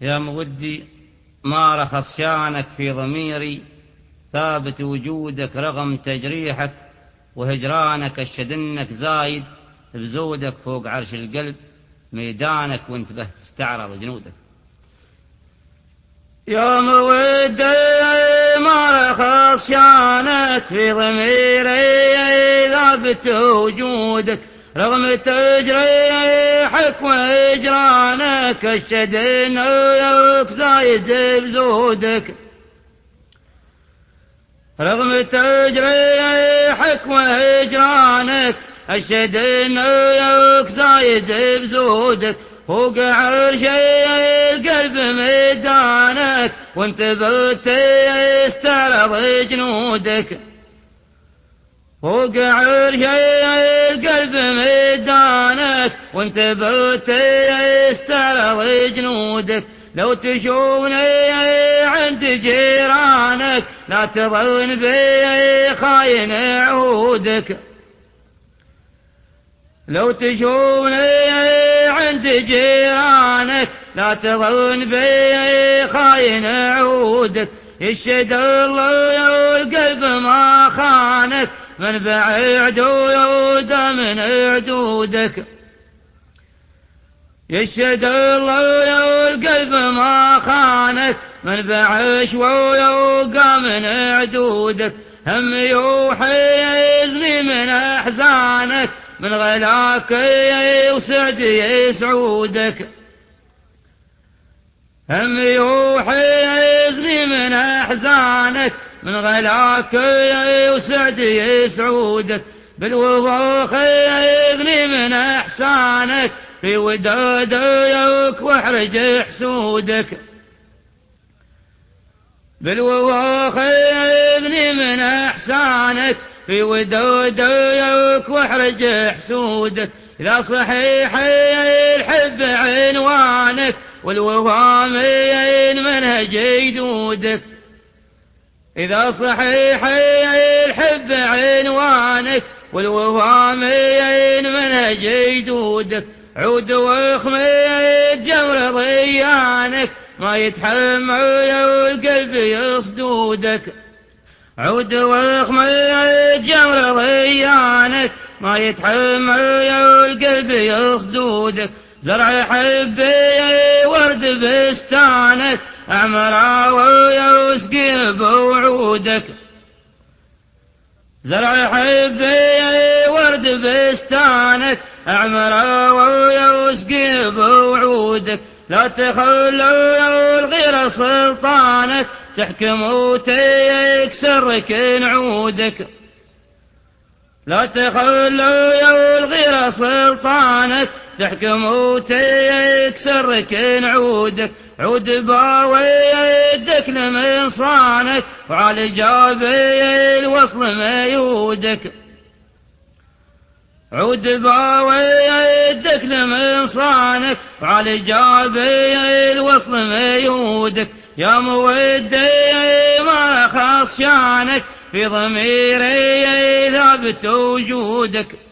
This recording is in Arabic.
يا مودي ما رخص شانك في ضميري، ثابت وجودك رغم تجريحك وهجرانك، أشهد زايد بزودك فوق عرش القلب ميدانك، وانتبه تستعرض جنودك. يا مودي ما رخص شانك في ضميري، ثابت وجودك رغم تجريحك وهجرانك، أشهد انك زايد بزودك رغم تجريحك وهجرانك، أشهد انك زايد بزودك فوق عرش القلب ميدانك، وانت بتستعرض جنودك فوق عرش القلب ميدانك، وانت بتستعرض جنودك. لو تشوفني عند جيرانك لا تظن بي خاين عهودك، لو تشوفني عند جيرانك لا تظن بي خاين عهودك. يشهد الله القلب ما خانك من بعد ويود من عدودك، يشهد الله القلب ما خانك من بعش ويوقى من عدودك. هم يوحزني من أحزانك من غلاك وسعد يسعودك، هم يوحزني من أحزانك من غلاك وسعد يسعودك. بالوفاق يغني من أحسانك في ودادك واحرج حسودك، بالوفاق يغني من أحسانك في ودادك واحرج حسودك. إذا صحيح الحب عنوانك والوفا من منهج جدودك، إذا صحيح الحب عنوانك والوفا من منهج جدودك. عود واخمد جمر ضيانك ما يتحمل القلب يصدودك، عود واخمد جمر ضيانك ما يتحمل القلب يصدودك. زرع حبي ورد بستانك أعمر ويسقي بوعودك، زرع حبي ورد بستانك أعمر ويسقي بوعودك. لا تخلوا الغير سلطانك تحكم وتكسر كنعودك، لا تخلوا الغير سلطانك تحكم وتكسر كنعودك. عود باويدك لمنصانك وعلى جابي الوصل ميودك، عود باويدك لمنصانك وعلى جابي الوصل ميودك. يا مودي ما خص شانك في ضميري ثابت وجودك.